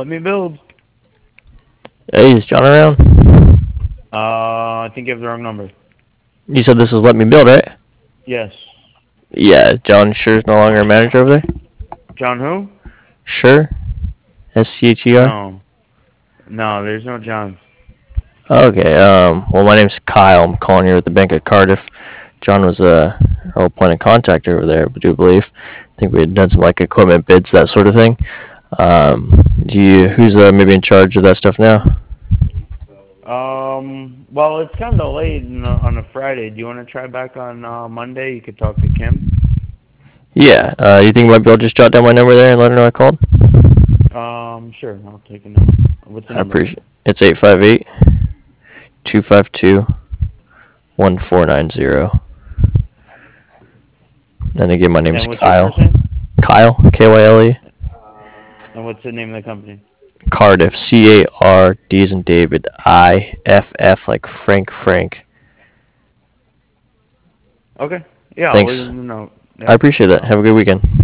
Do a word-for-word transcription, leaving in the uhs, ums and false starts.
Let me build. Hey, is John around? Uh, I think you have the wrong number. You said this is Let Me Build, right? Yes. Yeah, John Sure's no longer a manager over there? John who? Sure? S C H E R? No. No, there's no John. Okay, um, well, my name's Kyle. I'm calling here with the bank at Cardiff. John was a our old point of contact over there, I do believe. I think we had done some, like, equipment bids, that sort of thing. Um, do you, who's uh, maybe in charge of that stuff now? Um, well, it's kind of late in, uh, on a Friday. Do you want to try back on uh, Monday? You could talk to Kim. Yeah, uh, you think you might be able to just jot down my number there and let her know I called? Um, sure. I'll take a note. What's the I number? appreciate it. It's eight five eight, two five two, one four nine zero. And again, my name's And what's your Kyle. first name? Kyle, K Y L E. And what's the name of the company? Cardiff, C A R D as in David, I F F like Frank Frank. Okay. Yeah, I'll leave Thanks. them a note. I Yep, no appreciate it. problem. Have a good weekend.